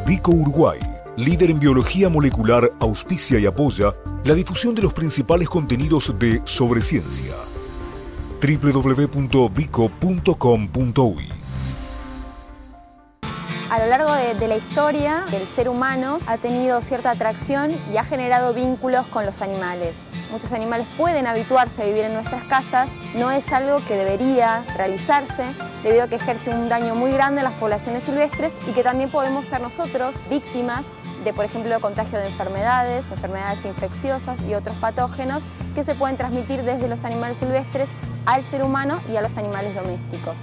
Vico Uruguay, líder en biología molecular, auspicia y apoya la difusión de los principales contenidos de Sobre Ciencia. www.vico.com.uy. A lo largo de la historia, el ser humano ha tenido cierta atracción y ha generado vínculos con los animales. Muchos animales pueden habituarse a vivir en nuestras casas, no es algo que debería realizarse debido a que ejerce un daño muy grande en las poblaciones silvestres y que también podemos ser nosotros víctimas de, por ejemplo, contagio de enfermedades infecciosas y otros patógenos que se pueden transmitir desde los animales silvestres al ser humano y a los animales domésticos.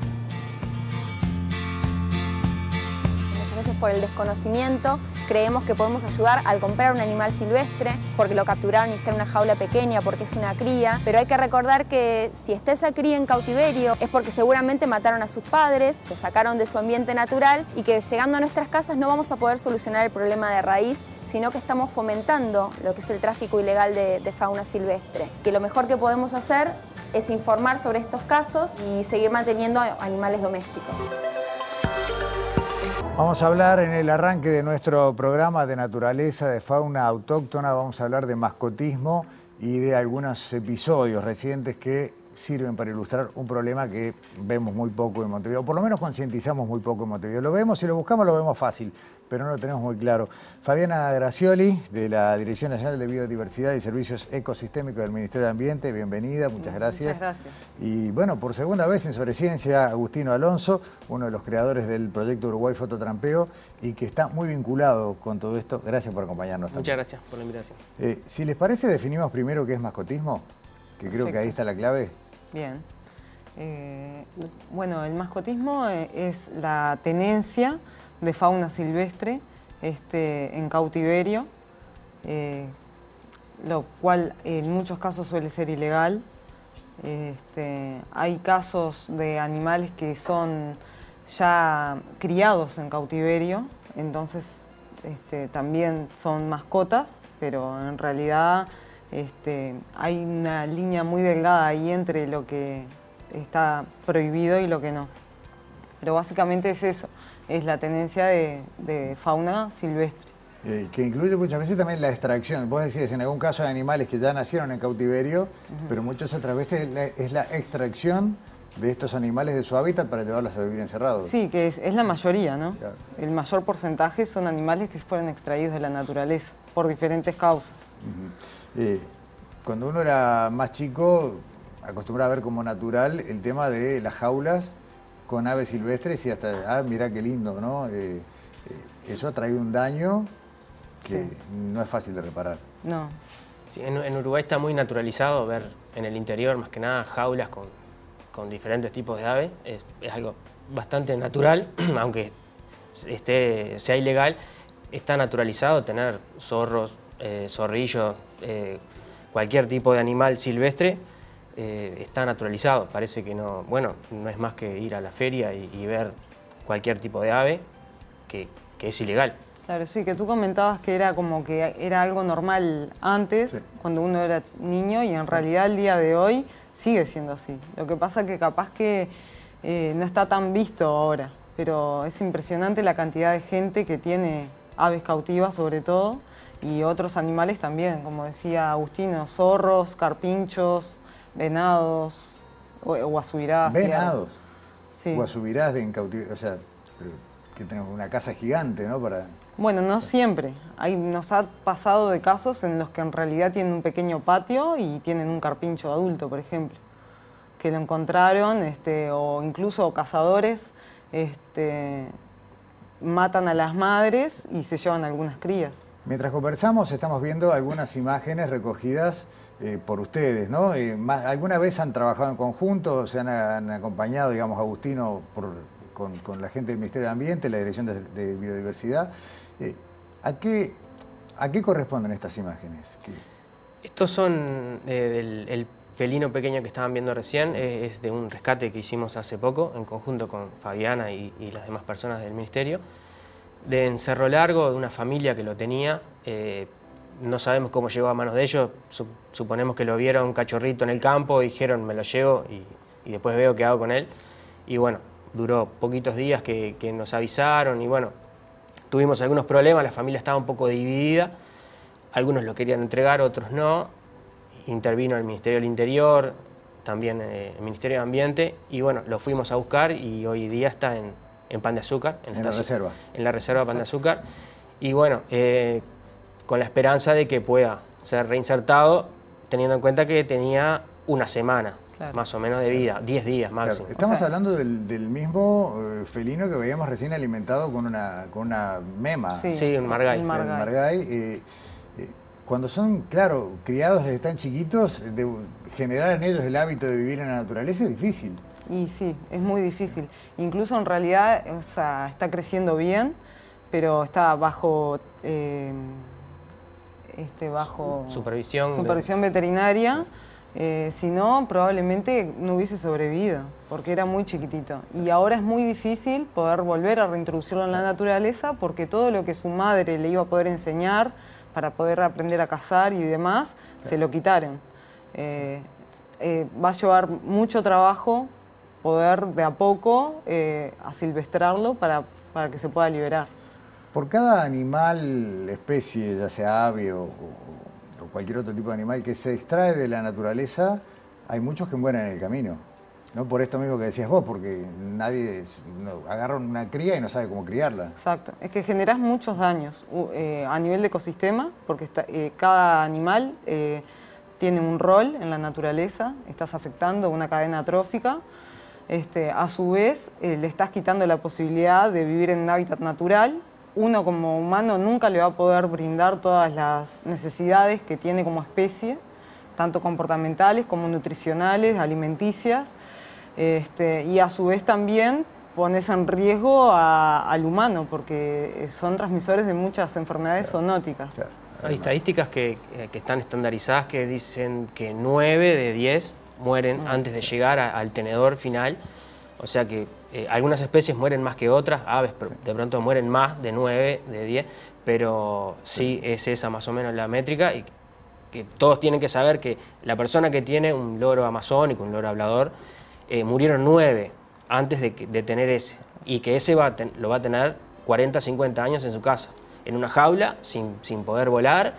Por el desconocimiento creemos que podemos ayudar al comprar un animal silvestre porque lo capturaron y está en una jaula pequeña, porque es una cría, pero hay que recordar que si está esa cría en cautiverio es porque seguramente mataron a sus padres, lo sacaron de su ambiente natural y que llegando a nuestras casas no vamos a poder solucionar el problema de raíz, sino que estamos fomentando lo que es el tráfico ilegal de fauna silvestre. Que lo mejor que podemos hacer es informar sobre estos casos y seguir manteniendo animales domésticos. Vamos a hablar en el arranque de nuestro programa de naturaleza, de fauna autóctona, vamos a hablar de mascotismo y de algunos episodios recientes que sirven para ilustrar un problema que vemos muy poco en Montevideo, por lo menos concientizamos muy poco en Montevideo. Lo vemos, si lo buscamos lo vemos fácil, pero no lo tenemos muy claro. Fabiana Gracioli, de la Dirección Nacional de Biodiversidad y Servicios Ecosistémicos del Ministerio de Ambiente, bienvenida, muchas gracias. Muchas gracias. Y bueno, por segunda vez en Sobre Ciencia, Agustino Alonso, uno de los creadores del proyecto Uruguay Fototrampeo y que está muy vinculado con todo esto. Gracias por acompañarnos también. Muchas gracias por la invitación. Si les parece, definimos primero qué es mascotismo, que creo que ahí está la clave. Bien. Bueno, el mascotismo es la tenencia de fauna silvestre en cautiverio, lo cual en muchos casos suele ser ilegal. Hay casos de animales que son ya criados en cautiverio, entonces también son mascotas, pero en realidad hay una línea muy delgada ahí entre lo que está prohibido y lo que no. Pero básicamente es eso, es la tenencia de fauna silvestre. Que incluye muchas veces también la extracción. Vos decís, en algún caso hay animales que ya nacieron en cautiverio, pero muchas otras veces es la extracción de estos animales de su hábitat para llevarlos a vivir encerrados. Sí, que es la mayoría, ¿no? Claro. El mayor porcentaje son animales que fueron extraídos de la naturaleza por diferentes causas. Cuando uno era más chico, acostumbraba a ver como natural el tema de las jaulas con aves silvestres y hasta, mirá qué lindo, ¿no? Eso ha traído un daño que no es fácil de reparar. No. Sí, en Uruguay está muy naturalizado ver en el interior, más que nada, jaulas con diferentes tipos de aves. Es algo bastante natural, aunque sea ilegal, está naturalizado tener zorros, zorrillos, cualquier tipo de animal silvestre está naturalizado. Parece que no, bueno, no es más que ir a la feria y ver cualquier tipo de ave que es ilegal. Claro, sí, que tú comentabas que era como que era algo normal antes, sí, cuando uno era niño, y en realidad el día de hoy sigue siendo así. Lo que pasa es que capaz que no está tan visto ahora, pero es impresionante la cantidad de gente que tiene aves cautivas sobre todo, y otros animales también, como decía Agustino, zorros, carpinchos, venados, guasubirás. ¿Venados? Sí. Guasubirás en cautiverio, o sea, que tenemos una casa gigante, ¿no? Bueno, no siempre. Nos ha pasado de casos en los que en realidad tienen un pequeño patio y tienen un carpincho adulto, por ejemplo, que lo encontraron, o incluso cazadores matan a las madres y se llevan algunas crías. Mientras conversamos estamos viendo algunas imágenes recogidas por ustedes, ¿no? ¿Alguna vez han trabajado en conjunto, se han acompañado, digamos, Agustino, con la gente del Ministerio de Ambiente, la Dirección de Biodiversidad? ¿A qué corresponden estas imágenes? Estos son el felino pequeño que estaban viendo recién, es de un rescate que hicimos hace poco, en conjunto con Fabiana y las demás personas del Ministerio, de en Cerro Largo, de una familia que lo tenía. No sabemos cómo llegó a manos de ellos, suponemos que lo vieron un cachorrito en el campo y dijeron me lo llevo y después veo qué hago con él. Y bueno, duró poquitos días que nos avisaron y bueno, tuvimos algunos problemas, la familia estaba un poco dividida, algunos lo querían entregar, otros no. Intervino el Ministerio del Interior, también el Ministerio de Ambiente, y bueno, lo fuimos a buscar y hoy día está en Pan de Azúcar. En la reserva. En la reserva Pan de Azúcar. Y bueno, con la esperanza de que pueda ser reinsertado, teniendo en cuenta que tenía una semana, más o menos de vida, 10 días máximo. Claro. Estamos hablando del mismo felino que veíamos recién alimentado con una mema. Sí, un margay. El margay. Cuando son, claro, criados desde tan chiquitos, generar en ellos el hábito de vivir en la naturaleza es difícil. Y sí, es muy difícil. Incluso en realidad, o sea, está creciendo bien, pero está bajo supervisión veterinaria. Si no, probablemente no hubiese sobrevivido, porque era muy chiquitito. Y ahora es muy difícil poder volver a reintroducirlo en la naturaleza, porque todo lo que su madre le iba a poder enseñar para poder aprender a cazar y demás, se lo quitaron. Va a llevar mucho trabajo poder de a poco asilvestrarlo para que se pueda liberar. Por cada animal, especie, ya sea ave o cualquier otro tipo de animal que se extrae de la naturaleza, hay muchos que mueren en el camino. ¿No? Por esto mismo que decías vos, porque nadie agarra una cría y no sabe cómo criarla. Exacto, es que generás muchos daños a nivel de ecosistema, porque cada animal tiene un rol en la naturaleza, estás afectando una cadena trófica. A su vez, le estás quitando la posibilidad de vivir en un hábitat natural. Uno como humano nunca le va a poder brindar todas las necesidades que tiene como especie, tanto comportamentales como nutricionales, alimenticias. Y a su vez también pones en riesgo al humano, porque son transmisores de muchas enfermedades zoonóticas. Claro. Hay estadísticas que están estandarizadas que dicen que 9 de 10 mueren antes de llegar al tenedor final. O sea que algunas especies mueren más que otras, aves de pronto mueren más de 9 de 10, pero sí es esa más o menos la métrica, y que todos tienen que saber que la persona que tiene un loro amazónico, un loro hablador, murieron 9 antes de tener ese, y que ese lo va a tener 40, 50 años en su casa, en una jaula, sin poder volar,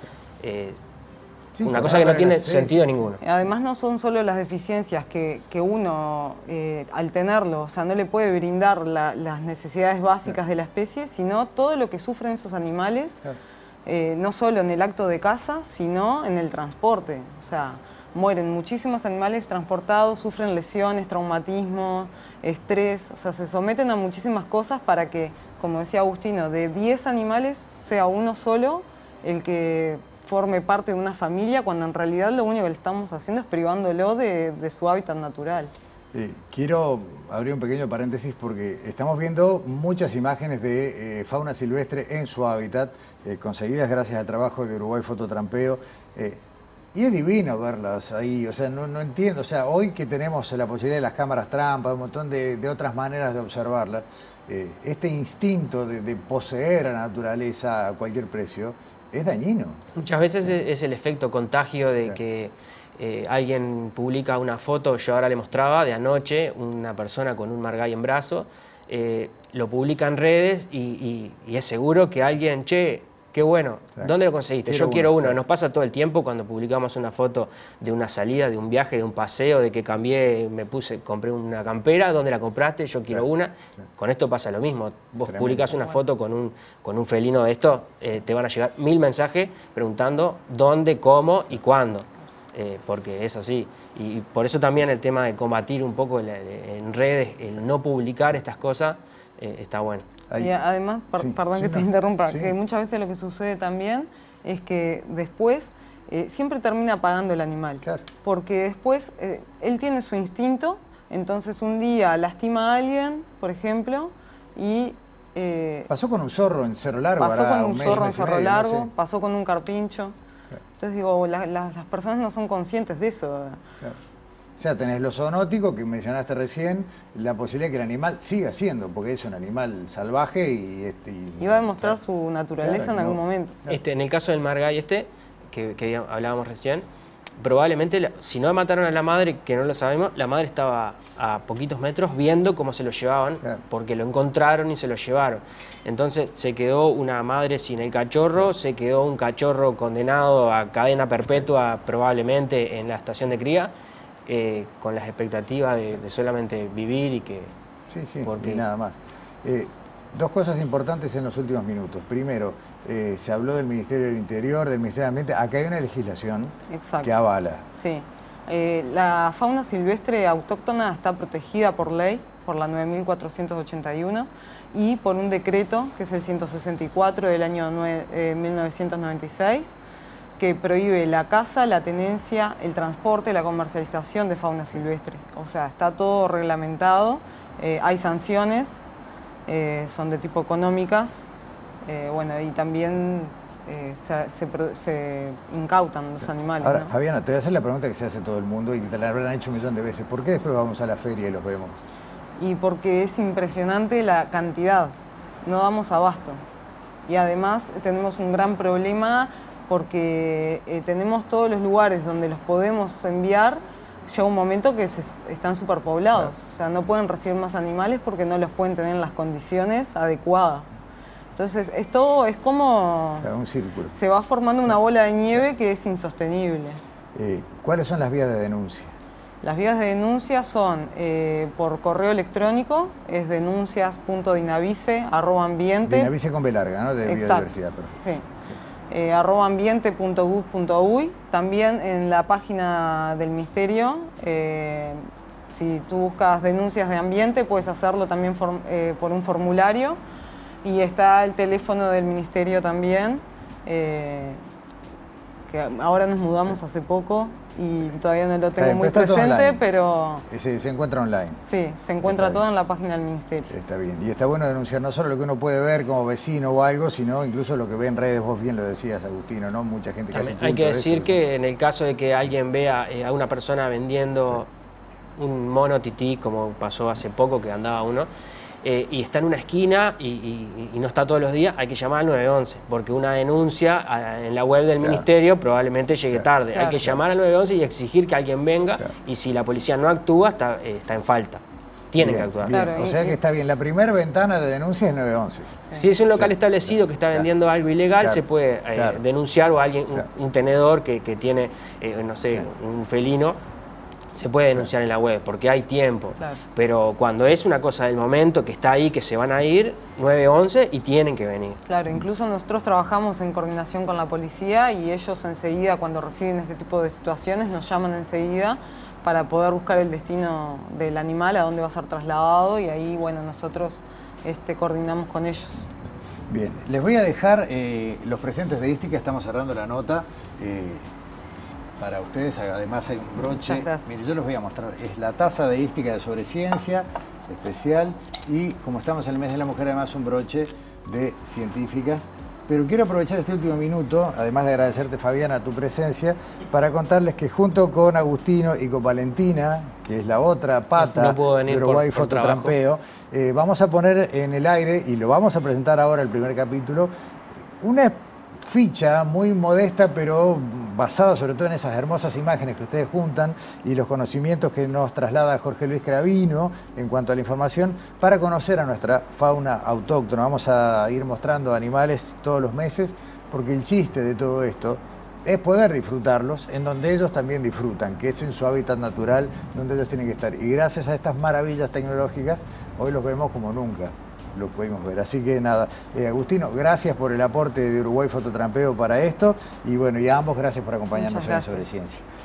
una cosa que no tiene sentido ninguno. Además no son solo las deficiencias que uno, al tenerlo, o sea, no le puede brindar las necesidades básicas de la especie, sino todo lo que sufren esos animales, no solo en el acto de caza, sino en el transporte. O sea, mueren muchísimos animales transportados, sufren lesiones, traumatismo, estrés, o sea, se someten a muchísimas cosas para que, como decía Agustino, de 10 animales sea uno solo el que forme parte de una familia, cuando en realidad lo único que le estamos haciendo es privándolo de su hábitat natural. Quiero abrir un pequeño paréntesis porque estamos viendo muchas imágenes de fauna silvestre en su hábitat, conseguidas gracias al trabajo de Uruguay Fototrampeo. Y es divino verlas ahí, o sea, no entiendo, o sea, hoy que tenemos la posibilidad de las cámaras trampa, un montón de otras maneras de observarlas, este instinto de poseer a la naturaleza a cualquier precio es dañino. Muchas veces es el efecto contagio de que alguien publica una foto, yo ahora le mostraba, de anoche, una persona con un margay en brazo, lo publica en redes y es seguro que alguien, che, qué bueno, ¿dónde lo conseguiste? Yo quiero uno. Nos pasa todo el tiempo cuando publicamos una foto de una salida, de un viaje, de un paseo, de que compré una campera, ¿dónde la compraste? Yo quiero una. Con esto pasa lo mismo. Vos publicás una foto con un felino de esto, te van a llegar 1000 mensajes preguntando dónde, cómo y cuándo. Porque es así. Y por eso también el tema de combatir un poco en redes, el no publicar estas cosas, está bueno. Y además, perdón que te interrumpa, que muchas veces lo que sucede también es que después siempre termina pagando el animal. Claro. Porque después él tiene su instinto, entonces un día lastima a alguien, por ejemplo, y... pasó con un zorro en Cerro Largo. Pasó con un zorro en Cerro Largo, pasó con un carpincho. Claro. Entonces digo, las personas no son conscientes de eso. Claro. O sea, tenés lo zoonótico que mencionaste recién, la posibilidad de que el animal siga siendo, porque es un animal salvaje y va a demostrar su naturaleza en algún momento. En el caso del margay que hablábamos recién, probablemente, si no mataron a la madre, que no lo sabemos, la madre estaba a poquitos metros viendo cómo se lo llevaban, Claro. porque lo encontraron y se lo llevaron. Entonces se quedó una madre sin el cachorro, se quedó un cachorro condenado a cadena perpetua probablemente en la estación de cría, con las expectativas de solamente vivir y que... Sí, porque y nada más. Dos cosas importantes en los últimos minutos. Primero, se habló del Ministerio del Interior, del Ministerio del Ambiente. Acá hay una legislación Exacto. que avala. Sí. La fauna silvestre autóctona está protegida por ley, por la 9481, y por un decreto, que es el 164 del año 1996, que prohíbe la caza, la tenencia, el transporte, la comercialización de fauna silvestre. O sea, está todo reglamentado, hay sanciones, son de tipo económicas, bueno, y también se incautan los animales. Ahora, ¿no? Fabiana, te voy a hacer la pregunta que se hace todo el mundo y que te la habrán hecho un millón de veces. ¿Por qué después vamos a la feria y los vemos? Y porque es impresionante la cantidad, no damos abasto. Y además tenemos un gran problema porque tenemos todos los lugares donde los podemos enviar, llega un momento que están superpoblados. Claro. O sea, no pueden recibir más animales porque no los pueden tener en las condiciones adecuadas. Entonces, esto es como... O sea, un círculo. Se va formando una bola de nieve que es insostenible. ¿Cuáles son las vías de denuncia? Las vías de denuncia son por correo electrónico, es denuncias.dinavice@ambiente. Dinavice con B larga, ¿no? De Exacto. biodiversidad, perfecto. Sí. @ambiente.gov.uy. También en la página del Ministerio, si tú buscas denuncias de ambiente, puedes hacerlo también por un formulario. Y está el teléfono del Ministerio también, que ahora nos mudamos hace poco y todavía no lo tengo bien, muy pero está todo presente, online. pero Se encuentra online. sí, se encuentra Está todo bien. en la página del Ministerio. Está bien. Y está bueno denunciar no solo lo que uno puede ver como vecino o algo, sino incluso lo que ve en redes. Vos bien lo decías, Agustino, ¿no? Mucha gente que hace También hay que culto de decir esto. que en el caso de que alguien vea a una persona vendiendo un mono tití, como pasó hace poco que andaba uno, y está en una esquina y no está todos los días, hay que llamar al 911, porque una denuncia en la web del ministerio probablemente llegue tarde. Hay que llamar al 911 y exigir que alguien venga, y si la policía no actúa, está en falta. Tienen que actuar. Bien. Claro, O sea que está bien. La primera ventana de denuncia es 911. Si es un local establecido que está vendiendo algo ilegal, Claro, se puede claro. denunciar, o alguien, Claro. un tenedor que tiene, no sé, Claro. un felino, se puede denunciar en la web, porque hay tiempo. Claro. Pero cuando es una cosa del momento, que está ahí, que se van a ir, 911 y tienen que venir. Claro, incluso nosotros trabajamos en coordinación con la policía y ellos enseguida, cuando reciben este tipo de situaciones, nos llaman enseguida para poder buscar el destino del animal, a dónde va a ser trasladado, y ahí, bueno, nosotros coordinamos con ellos. Bien, les voy a dejar los presentes de Ística, estamos cerrando la nota. Para ustedes, además hay un broche. Muchas gracias. Mire, yo les voy a mostrar. Es la taza de Ística de Sobreciencia, especial. Y como estamos en el mes de la mujer, además un broche de científicas. Pero quiero aprovechar este último minuto, además de agradecerte, Fabiana, tu presencia, para contarles que junto con Agustino y con Valentina, que es la otra pata No puedo venir de Uruguay por Fototrampeo, vamos a poner en el aire, y lo vamos a presentar ahora el primer capítulo, una ficha muy modesta, pero basada sobre todo en esas hermosas imágenes que ustedes juntan y los conocimientos que nos traslada Jorge Luis Cravino en cuanto a la información, para conocer a nuestra fauna autóctona. Vamos a ir mostrando animales todos los meses, porque el chiste de todo esto es poder disfrutarlos en donde ellos también disfrutan, que es en su hábitat natural, donde ellos tienen que estar. Y gracias a estas maravillas tecnológicas, hoy los vemos como nunca lo pudimos ver. Así que nada, Agustino, gracias por el aporte de Uruguay Fototrampeo para esto, y bueno, y a ambos gracias por acompañarnos Muchas hoy en gracias. Sobreciencia.